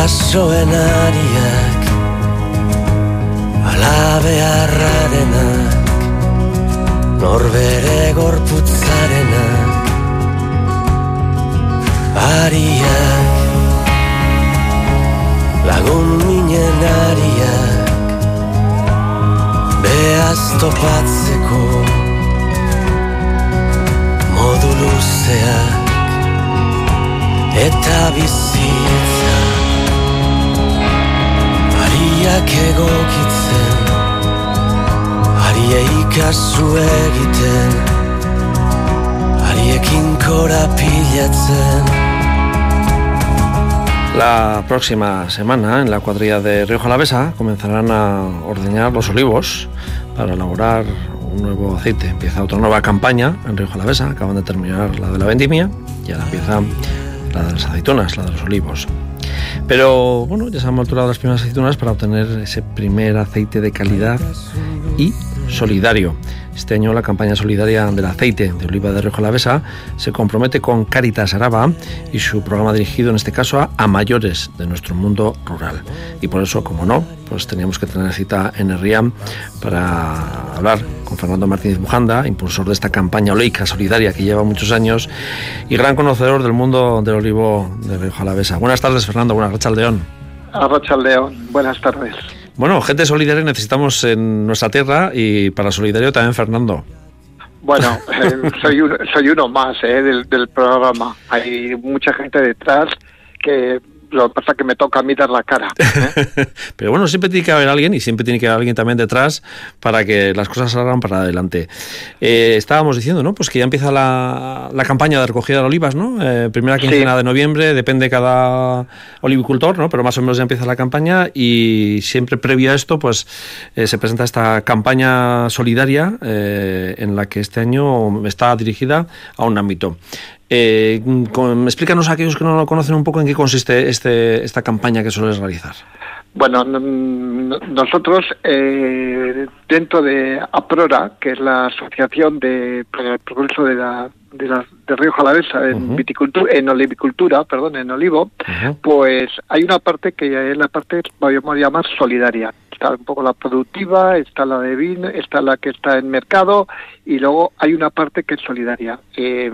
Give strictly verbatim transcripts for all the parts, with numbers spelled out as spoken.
basoen ariak, alabearra denak, norbere gorputzarenak, ariak, lagun minen ariak, behaz topatzeko modu luzeak eta bizitza, ariak egokitzen, ariei kasu egiten, ariekin korapilatzen. La próxima semana, en la cuadrilla de Rioja Alavesa, comenzarán a ordeñar los olivos para elaborar un nuevo aceite. Empieza otra nueva campaña en Rioja Alavesa. Acaban de terminar la de la vendimia y ahora empieza la de las aceitunas, la de los olivos. Pero bueno, ya se han molturado las primeras aceitunas para obtener ese primer aceite de calidad y solidario. Este año la campaña solidaria del aceite de oliva de Rioja Alavesa se compromete con Cáritas Araba y su programa dirigido en este caso a, a mayores de nuestro mundo rural. Y por eso, como no, pues teníamos que tener cita en Herrián para hablar con Fernando Martínez Bujanda, impulsor de esta campaña oleica solidaria que lleva muchos años y gran conocedor del mundo del olivo de Rioja Alavesa. Buenas tardes, Fernando. Buenas, Arratsaldeón. Arratsaldeón. Buenas tardes. Bueno, gente solidaria necesitamos en nuestra tierra y para solidario también Fernando. Bueno, eh, soy, uno, soy uno más eh, del, del programa. Hay mucha gente detrás que lo que pasa es que me toca a mí dar la cara. ¿eh? Pero bueno, siempre tiene que haber alguien y siempre tiene que haber alguien también detrás para que las cosas salgan para adelante. Eh, estábamos diciendo, ¿no? Pues que ya empieza la, la campaña de recogida de olivas, ¿no? Eh, primera quincena sí. de noviembre, depende cada olivicultor, ¿no? Pero más o menos ya empieza la campaña y siempre previo a esto, pues eh, se presenta esta campaña solidaria eh, en la que este año está dirigida a un ámbito. Eh, con, explícanos a aquellos que no lo conocen un poco en qué consiste este, esta campaña que sueles realizar. Bueno, n- nosotros eh, dentro de APRORA, que es la Asociación de, para el Progreso de la de, la, de Rioja Alavesa en, uh-huh. viticultura, en olivicultura, perdón, en olivo, uh-huh. pues hay una parte que es la parte, podemos llamar solidaria. Está un poco la productiva, está la de vino, está la que está en mercado y luego hay una parte que es solidaria. Eh,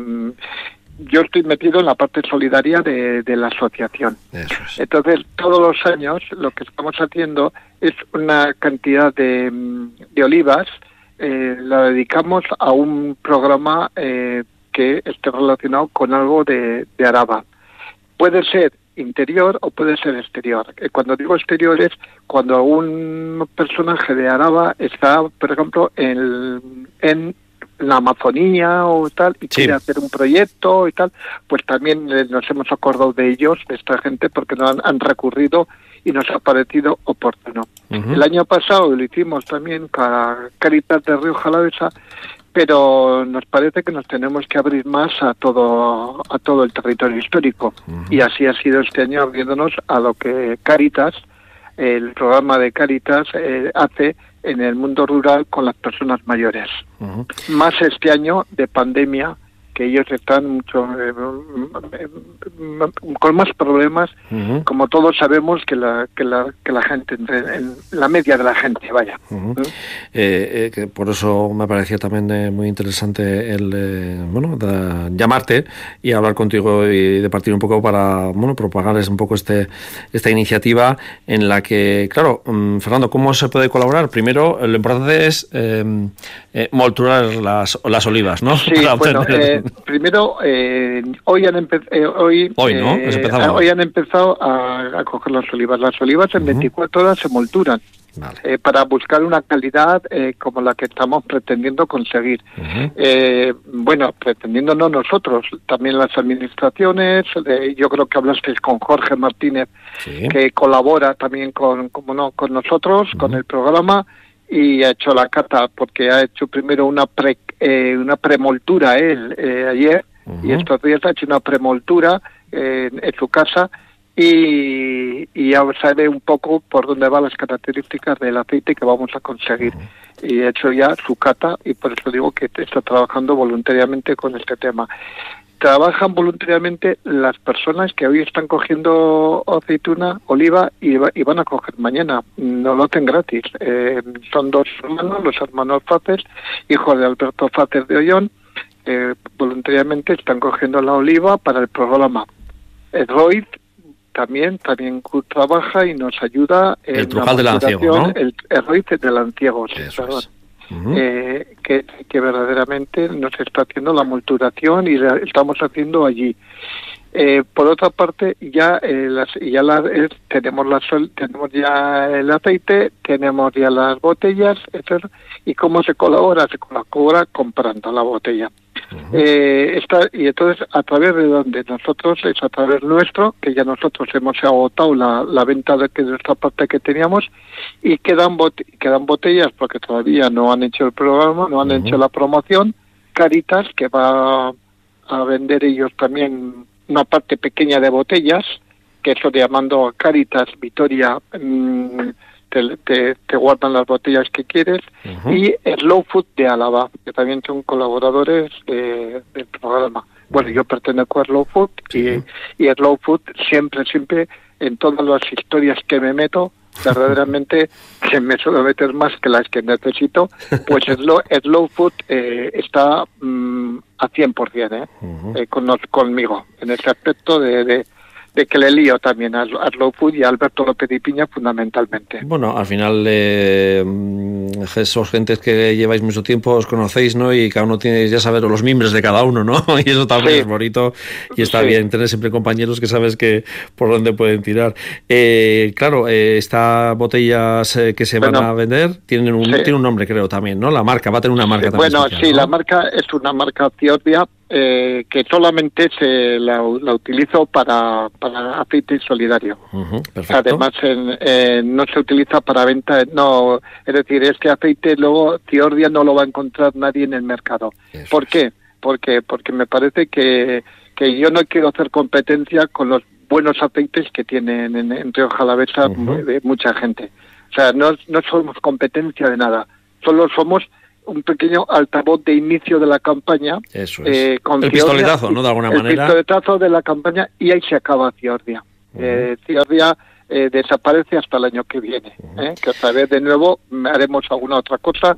Yo estoy metido en la parte solidaria de, de la asociación. Eso es. Entonces, todos los años lo que estamos haciendo es una cantidad de, de olivas, eh, la dedicamos a un programa eh, que esté relacionado con algo de, de Araba. Puede ser interior o puede ser exterior. Cuando digo exterior es cuando un personaje de Araba está, por ejemplo, en... en la Amazonía o tal, y sí. quiere hacer un proyecto y tal, pues también nos hemos acordado de ellos, de esta gente, porque nos han, han recurrido y nos ha parecido oportuno. Uh-huh. El año pasado lo hicimos también para Cáritas de Rioja Alavesa, pero nos parece que nos tenemos que abrir más a todo a todo el territorio histórico. Uh-huh. Y así ha sido este año, abriéndonos a lo que Cáritas, el programa de Cáritas, eh, hace en el mundo rural con las personas mayores. Uh-huh. Más este año de pandemia, que ellos están mucho eh, con más problemas, uh-huh. como todos sabemos que la que la que la gente, en la media de la gente, vaya. Uh-huh. ¿Mm? Eh, eh, que por eso me parecía también eh, muy interesante el eh, bueno de, llamarte y hablar contigo y de partir un poco para bueno propagarles un poco este esta iniciativa en la que, claro, um, Fernando, ¿cómo se puede colaborar? Primero, lo importante es eh, eh, molturar las las olivas, ¿no? Sí, bueno, eh, primero, eh, hoy han empezado, eh, hoy, hoy, ¿no? eh, hoy han empezado a, a coger las olivas. Las olivas en uh-huh. veinticuatro horas se molturan. Vale. Eh, para buscar una calidad eh, como la que estamos pretendiendo conseguir. Uh-huh. Eh, bueno, pretendiendo no nosotros, también las administraciones. Eh, yo creo que hablasteis con Jorge Martínez, sí. que colabora también con, como no, con nosotros, uh-huh. con el programa, y ha hecho la cata porque ha hecho primero una pre eh, una premoltura él eh, ayer uh-huh. y estos días ha hecho una premoltura eh, en, en su casa y, y ya sabe un poco por dónde van las características del aceite que vamos a conseguir. Uh-huh. Y ha hecho ya su cata y por eso digo que está trabajando voluntariamente con este tema. trabajan voluntariamente las personas que hoy están cogiendo aceituna, oliva y, va, y van a coger mañana. No lo hacen gratis. Eh, son dos hermanos, los hermanos Faces, hijos de Alberto Faces de Ollón. Eh, voluntariamente están cogiendo la oliva para el programa. El Roy también, también trabaja y nos ayuda en el Trujal de Lanciego, ¿no? El, el Roy de Lanciego, perdón. Es. Uh-huh. Eh, que, que verdaderamente nos está haciendo la multuración y la estamos haciendo allí. Eh, por otra parte, ya eh, las, ya la, eh, tenemos las, tenemos ya el aceite, tenemos ya las botellas, etcétera. ¿Y cómo se colabora? Se colabora comprando la botella. Uh-huh. Eh, está, y entonces, ¿a través de dónde? Nosotros, es a través nuestro, que ya nosotros hemos agotado la, la venta de, que de esta parte que teníamos, y quedan, bot, quedan botellas, porque todavía no han hecho el programa, no han uh-huh. hecho la promoción. Caritas, que va a vender ellos también una parte pequeña de botellas, que eso de llamando a Caritas, Vitoria, mmm, te, te, te guardan las botellas que quieres, uh-huh. y Slow Food de Álava, que también son colaboradores de, del programa. Bueno, yo pertenezco a Slow Food, sí. y, y Slow Food siempre, siempre, en todas las historias que me meto, verdaderamente que me suelo meter más que las que necesito, pues Slow, Slow Food eh, está mm, a cien por ciento eh, uh-huh. eh, con, conmigo, en ese aspecto de... de de que le lío también a, a Slow Food y a Alberto López y Piña fundamentalmente. Bueno, al final eh, esos gentes que lleváis mucho tiempo os conocéis, ¿no? Y cada uno tiene, ya saber, los miembros de cada uno, ¿no? Y eso también sí. es bonito y está sí. bien tener siempre compañeros que sabes que por dónde pueden tirar. Eh, claro, eh, estas botellas eh, que se bueno, van a vender tienen un, sí. tiene un nombre, creo, también, ¿no? La marca, va a tener una marca sí. también Bueno, especial, sí, ¿no? La marca es una marca Ciordia, Eh, que solamente se la, la utilizo para, para aceite solidario. Uh-huh, Además, en, eh, no se utiliza para venta, no, es decir, este aceite luego Ciordia no lo va a encontrar nadie en el mercado. Eso ¿Por es. qué? Porque, porque me parece que, que yo no quiero hacer competencia con los buenos aceites que tienen en, en Rioja Alavesa uh-huh. de mucha gente. O sea, no, no somos competencia de nada, solo somos un pequeño altavoz de inicio de la campaña. Eso es. Eh, con el Ciordia, pistoletazo, ¿no? De alguna el manera. El pistoletazo de la campaña y ahí se acaba Ciordia. Uh-huh. Eh, Ciordia eh, desaparece hasta el año que viene. Uh-huh. eh, que otra vez de nuevo haremos alguna otra cosa.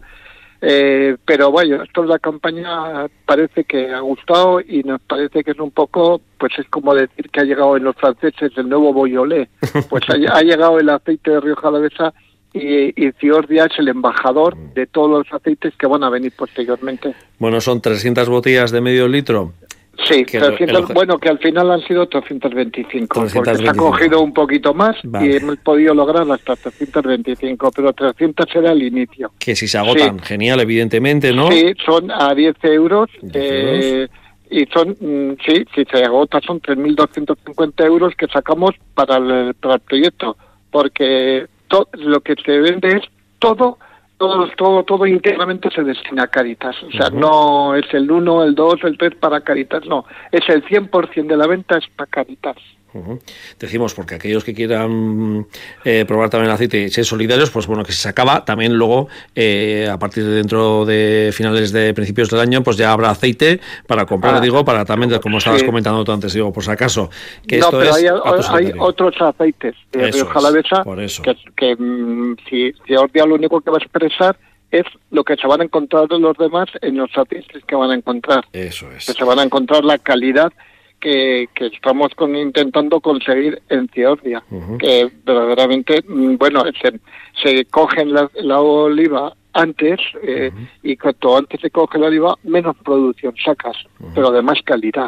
Eh, pero bueno, esto de la campaña parece que ha gustado y nos parece que es un poco, pues es como decir que ha llegado en los franceses el nuevo Beaujolais. Pues ha, ha llegado el aceite de Rioja Alavesa. Y, y Ciordia es el embajador de todos los aceites que van a venir posteriormente. Bueno, son trescientas botellas de medio litro. Sí, trescientas, el... bueno, que al final han sido trescientas veinticinco, trescientas veinticinco. Porque se ha cogido un poquito más vale. y hemos podido lograr hasta trescientas veinticinco, pero trescientas era el inicio. Que si se agotan, sí. genial, evidentemente, ¿no? Sí, son a diez euros. Eh, y son, sí, si se agota son tres mil doscientos cincuenta euros que sacamos para el, para el proyecto, porque... Todo, lo que se vende es todo, todo, todo, todo íntegramente se destina a Caritas. O sea, uh-huh. no es el uno, el dos, el tres para Caritas, no. Es el cien por ciento de la venta es para Caritas. Uh-huh. Decimos, porque aquellos que quieran eh, probar también el aceite y ser solidarios, pues bueno, que si se acaba, también luego, eh, a partir de dentro de finales de principios del año, pues ya habrá aceite para comprar, ah, digo, para también, como estabas sí. comentando tú antes, digo, por si acaso, que no, esto pero es hay, hay otros aceites de Rioja Alavesa que, que mm, si, si os digo, lo único que va a expresar es lo que se van a encontrar de los demás en los aceites que van a encontrar. Eso es. Que se van a encontrar la calidad Que, que estamos con, intentando conseguir en Ciordia, uh-huh. que verdaderamente, bueno, se, se cogen la, la oliva antes, eh, uh-huh. y cuanto antes se coge la oliva, menos producción sacas, uh-huh. pero de más calidad.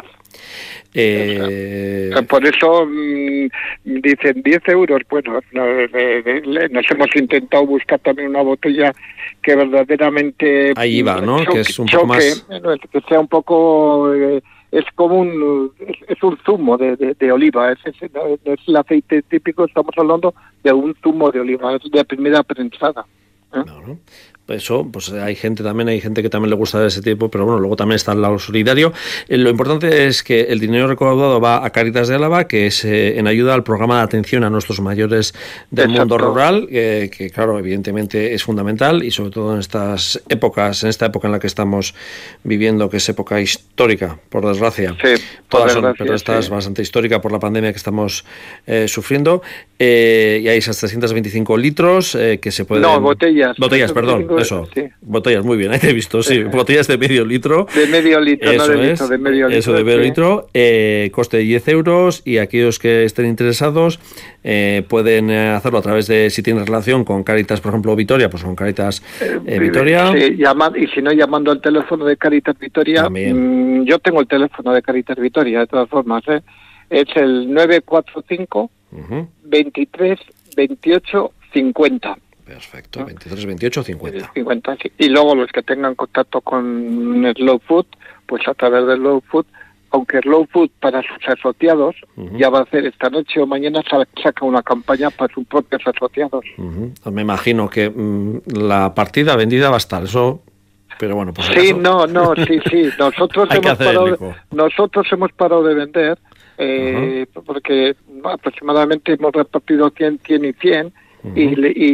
Eh... O sea, por eso mmm, dicen diez euros, bueno, nos, eh, nos hemos intentado buscar también una botella que verdaderamente... Ahí va, ¿no? Choque, que es un choque, poco más... bueno, que sea un poco... Eh, es como un es, es un zumo de, de, de oliva, es, es, no es el aceite típico, estamos hablando de un zumo de oliva, es de primera prensada. ¿eh? No, no. eso, pues hay gente también, hay gente que también le gusta de ese tipo, pero bueno, luego también está el lado solidario. Eh, lo importante es que el dinero recaudado va a Cáritas de Álava, que es eh, en ayuda al programa de atención a nuestros mayores del Exacto. mundo rural, eh, que claro, evidentemente es fundamental, y sobre todo en estas épocas, en esta época en la que estamos viviendo, que es época histórica, por desgracia. Sí, por Todas desgracia, son, pero esta sí. es bastante histórica por la pandemia que estamos eh, sufriendo. Eh, y hay esas trescientos veinticinco litros eh, que se pueden... No, botellas. Botellas, perdón, eso. Sí. Botellas, muy bien, ahí te he visto, sí. Botellas de medio litro. De medio litro, eso no de es, litro, de medio litro. Eso de medio sí. litro, eh, coste de diez euros, y aquellos que estén interesados eh, pueden hacerlo a través de, si tienen relación con Cáritas, por ejemplo, Vitoria, pues con Cáritas eh, eh, Vitoria. Sí, llama, y si no, llamando al teléfono de Cáritas Vitoria. Mmm, yo tengo el teléfono de Cáritas Vitoria, de todas formas, ¿eh? Es el nueve cuatro cinco, uh-huh. veintitrés, veintiocho, cincuenta. Perfecto, veintitrés, veintiocho, cincuenta. cincuenta, sí. Y luego los que tengan contacto con Slow Food, pues a través de Slow Food, aunque Slow Food para sus asociados uh-huh. ya va a hacer esta noche o mañana, saca una campaña para sus propios asociados. Uh-huh. Me imagino que mmm, la partida vendida va a estar, eso... Pero bueno, pues sí, no, no, sí, sí. Nosotros hemos parado, nosotros hemos parado de vender eh, uh-huh. porque aproximadamente hemos repartido cien, cien y cien uh-huh. y,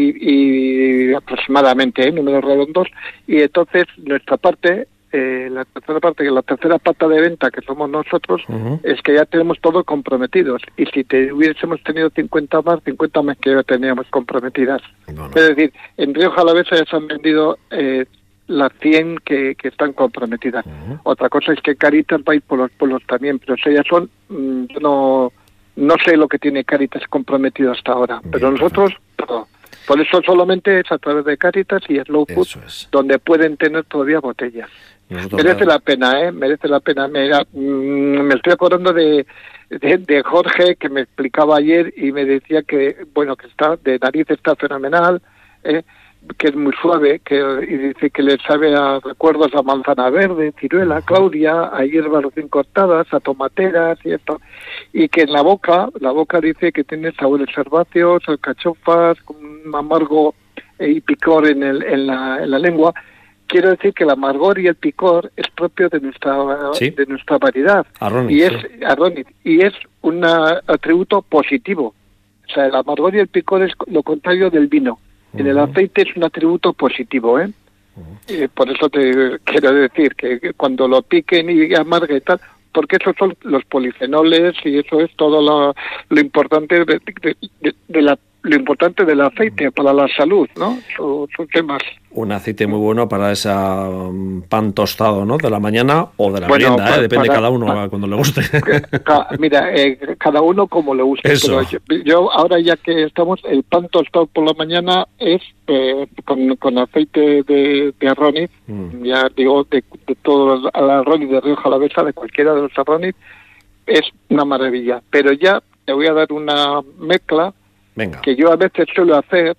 y, y aproximadamente, ¿eh? números redondos, y entonces nuestra parte, eh, la tercera parte, la tercera pata de venta que somos nosotros, uh-huh. es que ya tenemos todo comprometidos, y si te hubiésemos tenido cincuenta más, cincuenta más que ya teníamos comprometidas. No, no. Es decir, en Rioja Alavesa ya se han vendido eh, las cien que, que están comprometidas. Uh-huh. Otra cosa es que Cáritas va a ir por los pueblos también, pero ellas son, mmm, yo no, no sé lo que tiene Cáritas comprometido hasta ahora, bien, pero nosotros, todo. Por eso solamente es a través de Cáritas y Slow Food, es. donde pueden tener todavía botellas. Nosotros merece la pena, ¿eh? Merece la pena. Mira, mmm, me estoy acordando de, de, de Jorge, que me explicaba ayer y me decía que, bueno, que está de nariz está fenomenal, ¿eh? que es muy suave, que y dice que le sabe a recuerdos a manzana verde, ciruela, Claudia, a hierbas recién cortadas, a tomateras y esto, y que en la boca, la boca dice que tiene sabores herbáceos, alcachofas, con un amargo y picor en, el, en, la, en la lengua. Quiero decir que el amargor y el picor es propio de nuestra ¿Sí? de nuestra variedad, Arroniz, y es sí. Arroniz, y es un atributo positivo. O sea, el amargor y el picor es lo contrario del vino. En el aceite es un atributo positivo, ¿eh? Uh-huh. Eh, por eso te quiero decir que, que cuando lo piquen y amargue y tal, porque esos son los polifenoles y eso es todo lo, lo importante de, de, de, de la lo importante del aceite para la salud, ¿no? Son temas. Un aceite muy bueno para ese um, pan tostado, ¿no? De la mañana o de la bueno, merienda, para, ¿eh? Depende para, cada uno para, cuando le guste. Ca, mira, eh, cada uno como le guste. Eso. Pero yo, yo ahora ya que estamos, el pan tostado por la mañana es eh, con, con aceite de, de arroniz, mm. ya digo, de, de todo el arroniz de Rioja Alavesa, de cualquiera de los arroniz, es una maravilla. Pero ya te voy a dar una mezcla. Venga. Que yo a veces suelo hacer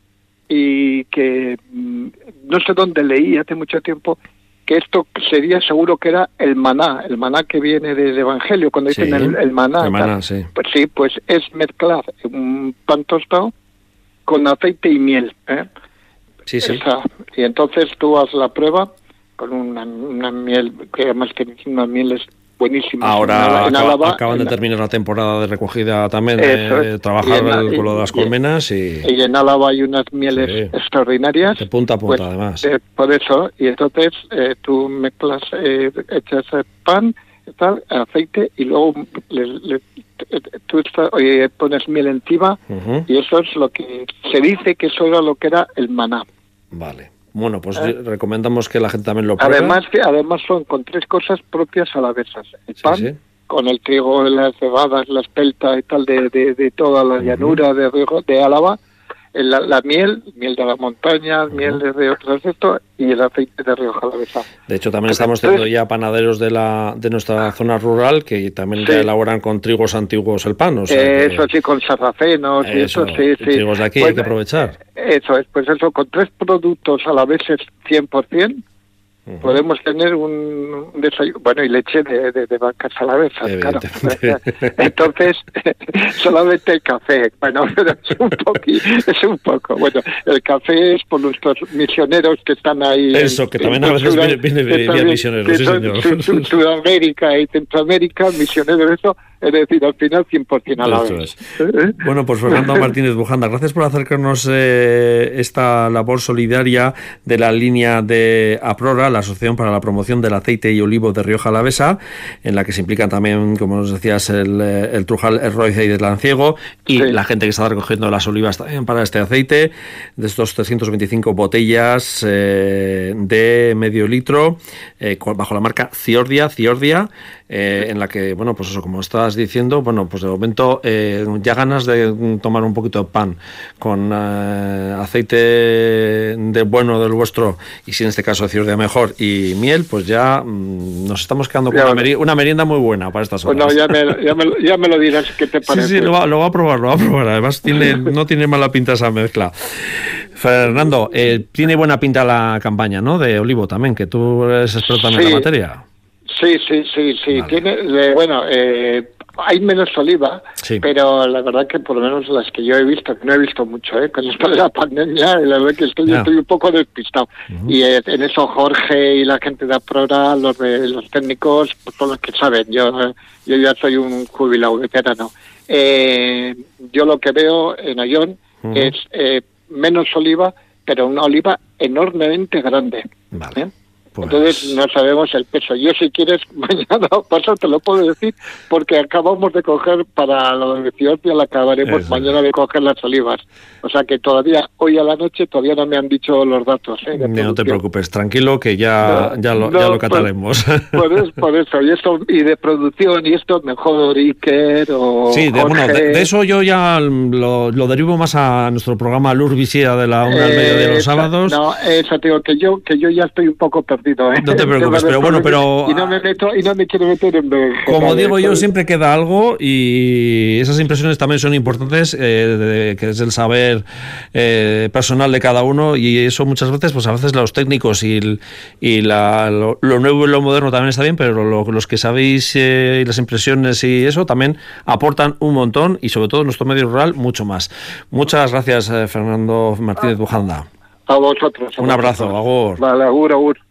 y que mmm, no sé dónde leí hace mucho tiempo que esto sería seguro que era el maná, el maná que viene del Evangelio, cuando sí, dicen el, el maná. El maná sí. Pues sí, pues es mezclar un pan tostado con aceite y miel. ¿eh? Sí, sí. Esa, y entonces tú haz la prueba con una, una miel, que además que una miel es buenísima. Ahora en acaba, Álava, acaban en de terminar la temporada de recogida también, Eso de es. trabajar en, el, con lo de las colmenas y... Y en Álava hay unas mieles sí. extraordinarias. De punta a punta, pues, además. Eh, por eso, y entonces eh, tú mezclas, eh, echas el pan, tal, aceite, y luego le, le, tú está, oye, pones miel encima, uh-huh. y eso es lo que... Se dice que eso era lo que era el maná. Vale. Bueno, pues ¿Eh? recomendamos que la gente también lo pruebe. Además, además son con tres cosas propias alavesas. El pan, sí, sí. con el trigo, las cebadas, la espelta y tal de, de, de toda la llanura uh-huh. de Río, de Álava, la, la miel, miel de la montaña, uh-huh. miel de Río esto y el aceite de Rioja Alavesa. De hecho, también estamos teniendo ya panaderos de la de nuestra zona rural que también sí. ya elaboran con trigos antiguos el pan. O sea eh, que... Eso sí, con sarracenos y eso, sí, sí. Trigos de aquí pues, hay que aprovechar. Eso es, pues eso, con tres productos alaveses cien por ciento, Uh-huh. Podemos tener un, un desayuno, bueno, y leche de, de, de vacas alavesas, claro. Entonces, solamente el café, bueno, pero es un poquito, es un poco, bueno, el café es por nuestros misioneros que están ahí. Eso, en, que también a veces Sudam- viene, viene, viene misioneros, sí, señor. Sudamérica y Centroamérica, misioneros, eso, es decir, al final cien por ciento a la vez. Bueno, pues Fernando Martínez Bujanda, gracias por acercarnos eh, esta labor solidaria de la línea de APRORA, la Asociación para la Promoción del Aceite y Olivo de Rioja Alavesa, en la que se implican también, como nos decías, el, el Trujal, el Roiza y el Lanciego, y sí. la gente que está recogiendo las olivas también para este aceite, de estos trescientas veinticinco botellas eh, de medio litro, eh, bajo la marca Ciordia, Ciordia, eh, en la que, bueno, pues eso, como estás diciendo, bueno, pues de momento eh, ya ganas de tomar un poquito de pan con eh, aceite de bueno del vuestro, y si en este caso Ciordia mejor, y miel, pues ya mmm, nos estamos quedando con una, meri- una merienda muy buena para estas horas. Bueno, ya me, ya me, ya me lo dirás, ¿qué te parece? Sí, sí, lo va, lo va a probar, lo va a probar. Además, tiene, no tiene mala pinta esa mezcla. Fernando, eh, tiene buena pinta la campaña, ¿no? De olivo también, que tú eres experto en sí. la materia. Sí, sí, sí, sí. Vale. Tiene, eh, bueno, eh, hay menos oliva, sí. pero la verdad que por lo menos las que yo he visto, que no he visto mucho, ¿eh? Con esto de la pandemia, la verdad que estoy, yeah. estoy un poco despistado. Uh-huh. Y eh, en eso Jorge y la gente de APRORA, los de los técnicos, pues son los que saben. Yo, yo ya soy un jubilado veterano. Eh, yo lo que veo en Ayón uh-huh. es eh, menos oliva, pero una oliva enormemente grande. Vale. ¿eh? Pues... Entonces no sabemos el peso. Yo si quieres mañana pasado te lo puedo decir porque acabamos de coger para lo de Ciordia, la acabaremos Eso. mañana de coger las olivas. O sea que todavía hoy a la noche todavía no me han dicho los datos. ¿eh? No, no te preocupes, tranquilo que ya no, ya lo, no, ya lo cataremos. Por, por, eso, por eso y esto y de producción y esto mejor Iker o sí, de, Jorge. bueno, de, de eso yo ya lo, lo derivo más a nuestro programa Lur Visía de la una eh, al medio de los esa, sábados. No, eso te digo que yo que yo ya estoy un poco perdido. ¿eh? No te preocupes, pero bueno, pero... Y no me meto, y no me quiero meter en... Como digo yo, siempre queda algo y esas impresiones también son importantes, eh, de, que es el saber eh, personal de cada uno y eso muchas veces, pues a veces los técnicos y, y la, lo, lo nuevo y lo moderno también está bien, pero lo, los que sabéis eh, y las impresiones y eso también aportan un montón y sobre todo en nuestro medio rural mucho más. Muchas gracias, eh, Fernando Martínez Bujanda. A vosotros. A un abrazo, vosotros. agur. Vale, agur, agur.